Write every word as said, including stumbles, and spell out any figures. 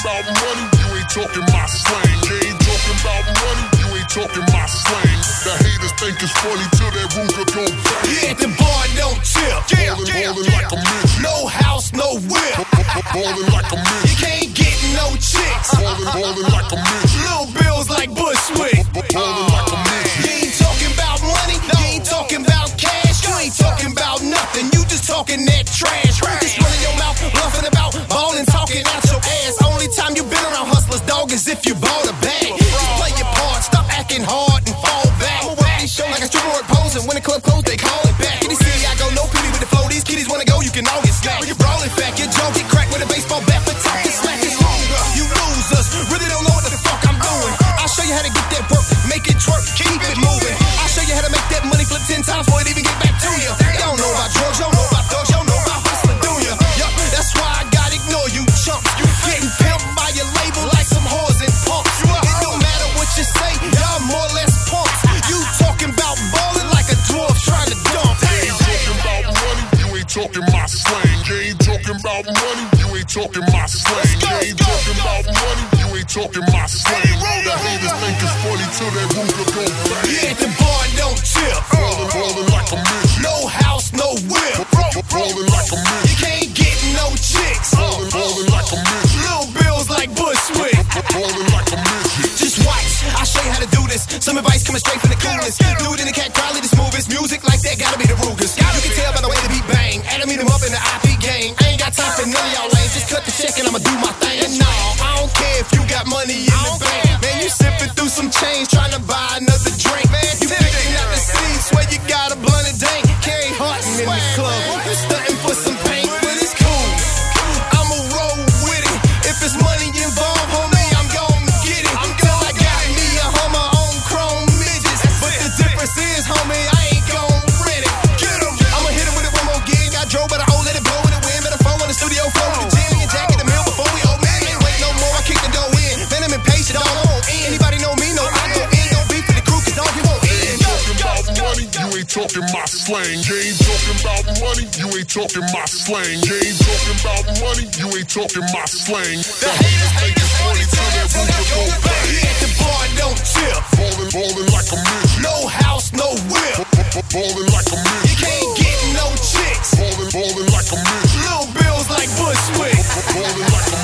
about money, you ain't talking my slang. You ain't talking about money, you ain't talking my slang. The haters think it's funny till that Ruger go bang. Yeah, the bar don't chill. Yeah, ballin', yeah, ballin' yeah. like a midget. No house, no whip. Ballin' like a midget. You can't get no chicks. Ballin', ballin' like a midget. Little bills like Bushwick. Ballin' like a midget. You ain't talking about money, you ain't talking about cash. You ain't talking about nothing, you just talking that trash. Just running your mouth, bluffing about, ballin', talking out your ass. Only time you been around hustlers, dog, is if you bought a bag. Just play your part, stop acting hard and fall back. I'ma work these shows like a stripper work posing. When the club closed, they call it back. In the city, I go no pity with the flow. These kiddies wanna go, you can all get slapped. When you're brawling fat, your jaw get cracked with a baseball bat. But talking smack is longer. You losers really don't know what the fuck I'm doing. I'll show you how to get that work, make it twerk, keep it moving. I'll show you how to make that money flip ten times before it even get back to you. Y'all know about drugs, y'all know about thugs, y'all know about hustling, do ya? Yup, that's why I gotta ignore you chumps. You getting pimped by your label like some whores and punks. It don't matter what you say, y'all more or less punks. You talking about ballin' like a dwarf trying to dump. You ain't talking about money, you ain't talking my slang. You ain't talking about money, you ain't talking my slang. You ain't talking about money, you ain't talking my slang. The haters think it's funny till that Ruger go bang. Yeah, the bar don't chill. Ballin', ballin' like a midget. No house, no whip. Ballin' like a midget. You can't get no chicks. Ballin', ballin' like a midget. Little bills like Bushwick. Ballin' like a midget. Just watch, I'll show you how to do this. Some advice coming straight from the coolest. Do it in the cat crowd, the smoothest. Music like that, gotta be the Rugers. You can tell by the way the beat bang. Adam meet 'em up in the I P game. I ain't got time for none of y'all lanes. Just cut the check and I'ma do my thing. And no, I don't care if you got money in the bank. Man, you sipping through some change trying to buy another drink. Man, you picking out the scene, swear you got a blunt and dank. Carry Harton in the club, you stunting for some paint, but it's cool. I'ma roll with it. If it's money involved, homie, I'm gon' get it. Till I got me a Hummer on chrome midgets. But the difference is, homie, I ain't gon' rent it. Get 'em. I'ma hit him with it one more gig. I drove by the hole, let it blow in the wind. Better phone on the studio floor with the Jimmy and Jack in the mill before we old man. Ain't wait no more, I kick the door in. Man, I'm impatient, dog, I won't end. Anybody know me, no, I go in. Don't beef for the crew, cause dog, you won't end. Talking about money, you ain't talking my slang. You ain't talking about money, you ain't talking my slang. You ain't talking about money, you ain't talking my slang. The haters think it's funny till that Ruger go bang. Yeah, the bar don't chill. Ballin', ballin' like a midget. No house, no whip. Ballin' like a midget. You can't get no chicks. Ballin', ballin' like a midget. Little bills like Bushwick. Ballin' like a